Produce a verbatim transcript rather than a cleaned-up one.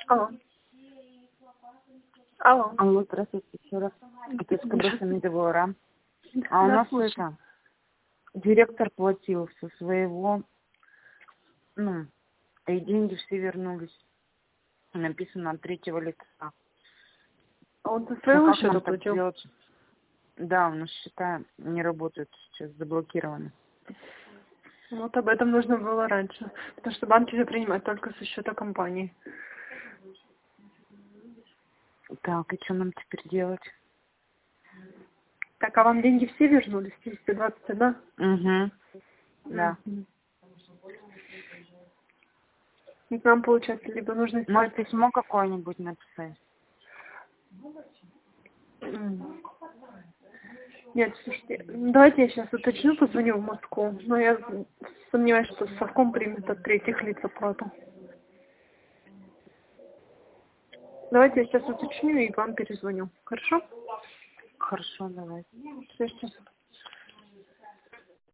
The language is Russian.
Алло. Алло. Алло, здравствуйте еще раз. Это из Кабросами договора. А у Да, нас слышу. это, директор платил со своего, ну, и деньги все вернулись. Написано от третьего лица. А он со Ну, своего как счета нам так платил? сделать? Да, у нас счета не работают сейчас, заблокированы. Вот об этом нужно было раньше. Потому что банки же принимают только со счета компании. Так, и что нам теперь делать? Так, а вам деньги все вернулись? двести двадцать одна? Угу. Да. Мгм. И нам, получается, либо нужно искать... Может, письмо какое-нибудь написать? М. Нет, слушайте, давайте я сейчас уточню, позвоню в Москву. Но я сомневаюсь, что совком примет от третьих лиц оплату. Давайте я сейчас уточню и вам перезвоню. Хорошо? Хорошо, давай. Все, сейчас.